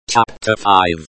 Chapter 5.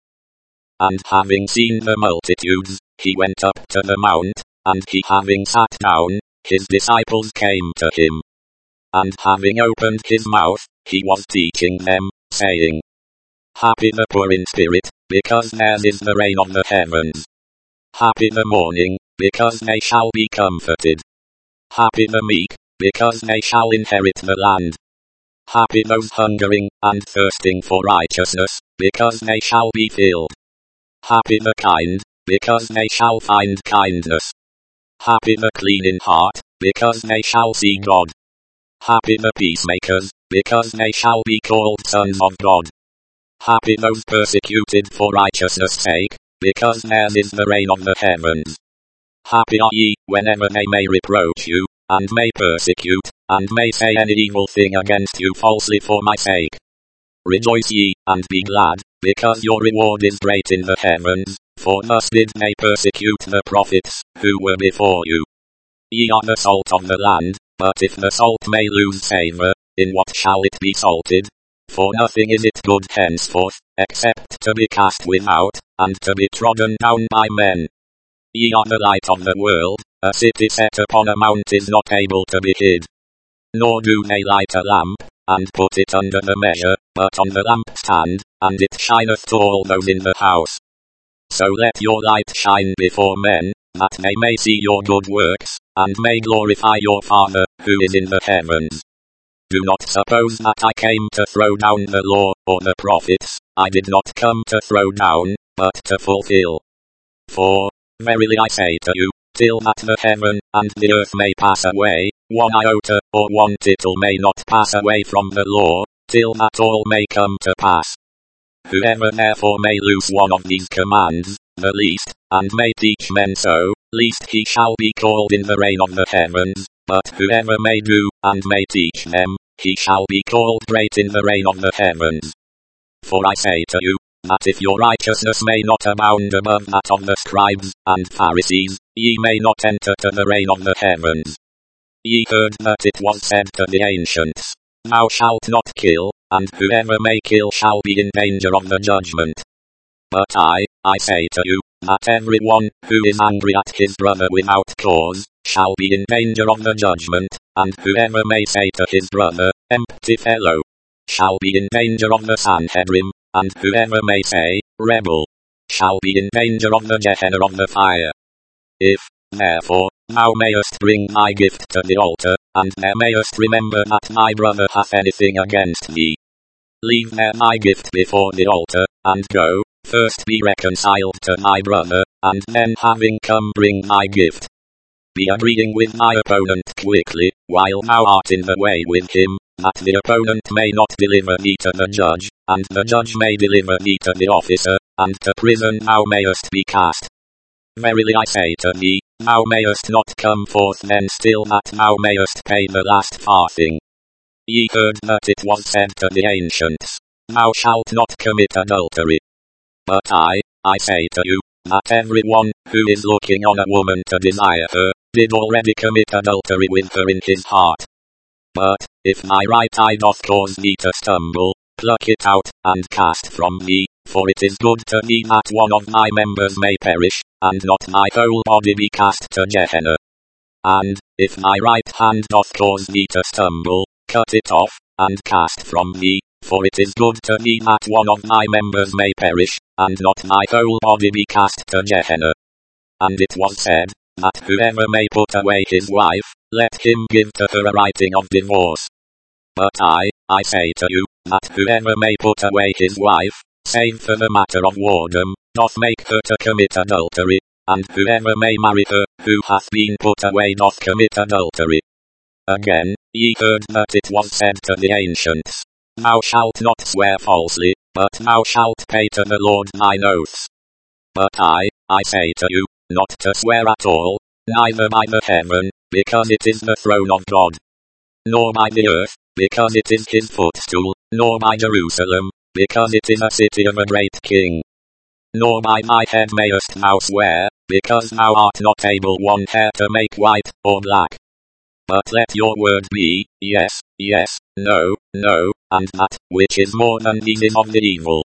And having seen the multitudes, he went up to the mount, and he having sat down, his disciples came to him. And having opened his mouth, he was teaching them, saying, Happy the poor in spirit, because theirs is the reign of the heavens. Happy the mourning, because they shall be comforted. Happy the meek, because they shall inherit the land. Happy those hungering and thirsting for righteousness, because they shall be filled. Happy the kind, because they shall find kindness. Happy the clean in heart, because they shall see God. Happy the peacemakers, because they shall be called sons of God. Happy those persecuted for righteousness' sake, because theirs is the reign of the heavens. Happy are ye, whenever they may reproach you, and may persecute, and may say any evil thing against you falsely for my sake. Rejoice ye, and be glad, because your reward is great in the heavens, for thus did they persecute the prophets, who were before you. Ye are the salt of the land, but if the salt may lose savour, in what shall it be salted? For nothing is it good henceforth, except to be cast without, and to be trodden down by men. Ye are the light of the world. A city set upon a mount is not able to be hid. Nor do they light a lamp, and put it under the measure, but on the lampstand, and it shineth to all those in the house. So let your light shine before men, that they may see your good works, and may glorify your Father, who is in the heavens. Do not suppose that I came to throw down the law, or the prophets. I did not come to throw down, but to fulfill. For, verily I say to you, till that the heaven and the earth may pass away, one iota or one tittle may not pass away from the law, till that all may come to pass. Whoever therefore may loose one of these commands, the least, and may teach men so, least he shall be called in the reign of the heavens, but whoever may do, and may teach them, he shall be called great in the reign of the heavens. For I say to you, that if your righteousness may not abound above that of the scribes and Pharisees, ye may not enter to the reign of the heavens. Ye heard that it was said to the ancients, Thou shalt not kill, and whoever may kill shall be in danger of the judgment. But I say to you, that every one who is angry at his brother without cause, shall be in danger of the judgment, and whoever may say to his brother, Empty fellow, shall be in danger of the Sanhedrim. And whoever may say, Rebel, shall be in danger of the Gehenna of the fire. If, therefore, thou mayest bring thy gift to the altar, and there mayest remember that thy brother hath anything against thee, leave there thy gift before the altar, and go, first be reconciled to thy brother, and then having come bring thy gift. Be agreeing with thy opponent quickly, while thou art in the way with him, that the opponent may not deliver thee to the judge, and the judge may deliver thee to the officer, and to prison thou mayest be cast. Verily I say to thee, thou mayest not come forth then still that thou mayest pay the last farthing. Ye heard that it was said to the ancients, Thou shalt not commit adultery. But I say to you, that every one who is looking on a woman to desire her, did already commit adultery with her in his heart. But, if thy right eye doth cause thee to stumble, pluck it out, and cast from thee, for it is good to thee that one of thy members may perish, and not thy whole body be cast to Gehenna. And, if thy right hand doth cause thee to stumble, cut it off, and cast from thee, for it is good to thee that one of thy members may perish, and not thy whole body be cast to Gehenna. And it was said, that whoever may put away his wife, let him give to her a writing of divorce. But I say to you, that whoever may put away his wife, save for the matter of whoredom, doth make her to commit adultery, and whoever may marry her, who hath been put away doth commit adultery. Again, ye heard that it was said to the ancients, Thou shalt not swear falsely, but thou shalt pay to the Lord thine oaths. But I say to you, not to swear at all, neither by the heaven, because it is the throne of God, nor by the earth, because it is his footstool, nor by Jerusalem, because it is a city of a great king. Nor by thy head mayest thou swear, because thou art not able one hair to make white or black. But let your word be, yes, yes, no, no, and that which is more than these is of the evil.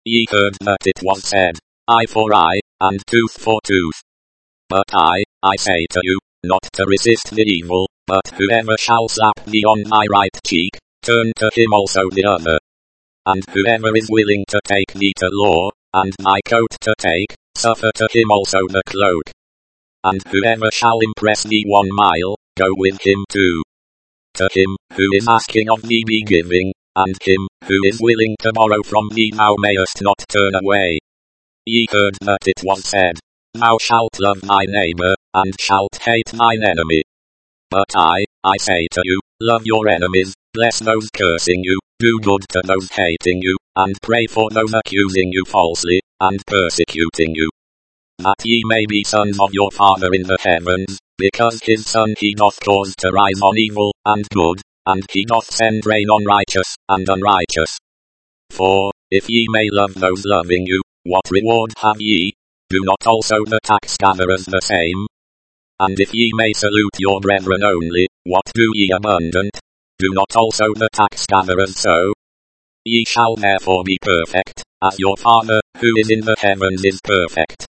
Ye heard that it was said, eye for eye, and tooth for tooth. But I say to you, not to resist the evil, but whoever shall slap thee on thy right cheek, turn to him also the other. And whoever is willing to take thee to law, and thy coat to take, suffer to him also the cloak. And whoever shall impress thee 1 mile, go with him 2. To him who is asking of thee be giving, and him who is willing to borrow from thee thou mayest not turn away. Ye heard that it was said, thou shalt love thy neighbor, and shalt hate thine enemy. But I say to you, love your enemies, bless those cursing you, do good to those hating you, and pray for those accusing you falsely, and persecuting you. That ye may be sons of your Father in the heavens, because his sun he doth cause to rise on evil and good, and he doth send rain on righteous and unrighteous. For, if ye may love those loving you, what reward have ye? Do not also the tax gatherers the same? And if ye may salute your brethren only, what do ye abundant? Do not also the tax gatherers so? Ye shall therefore be perfect, as your Father, who is in the heavens is perfect.